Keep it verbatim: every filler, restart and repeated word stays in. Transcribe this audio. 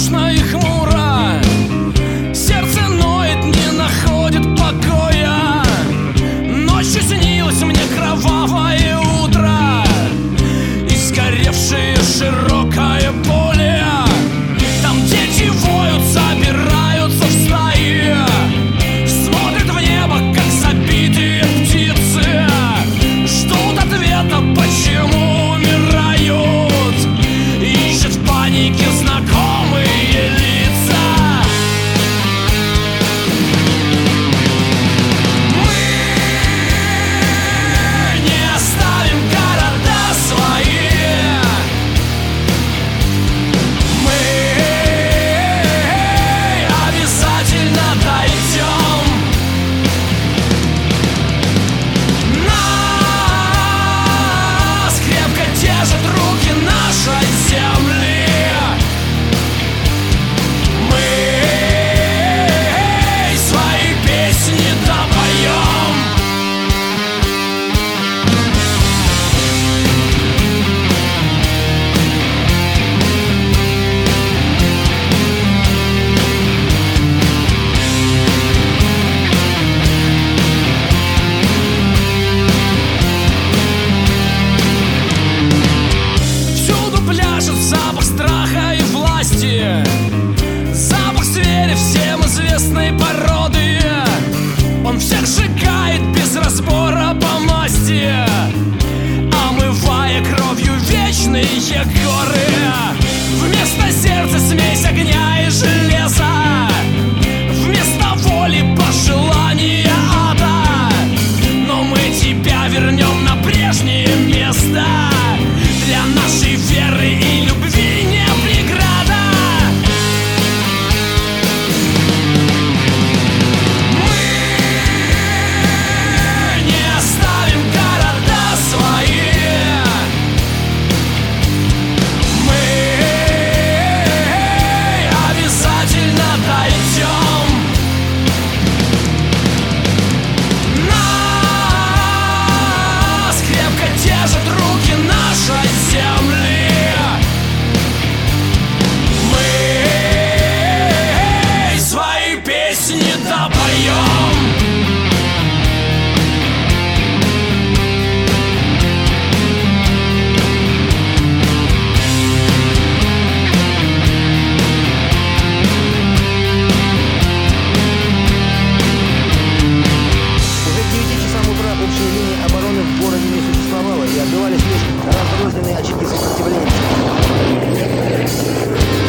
скучно и хмуро, сердце ноет, не находит покоя. Ночью снилось мне кровавое утро и сгоревшее широкое поле. Там дети воют, собираются в стаи, смотрят в небо, как забитые птицы, ждут ответа, почему умирают, ищут в панике знакомые лица. Мы не оставим города свои, мы обязательно дойдем. Нас крепко держат руки нашей земли. Мы свои песни допоем. Всюду пляшет запах страха и власти, запах зверя всем известной породы. Он всех сжигает без разбора по масти, омывая кровью вечные горы. Вместо сердца смесь огня и железа, вместо воли пожелания ада. Но мы тебя вернем на прежнее место. Для нашей веры и любви не преграда. Мы не оставим города свои, мы обязательно дойдем. Нас крепко держат руки нашей земли. Мы свои песни допоем. Уже к девяти часам утра общей линии обороны в городе не существовало, и отбивались лишь разрозненные очаги сопротивления.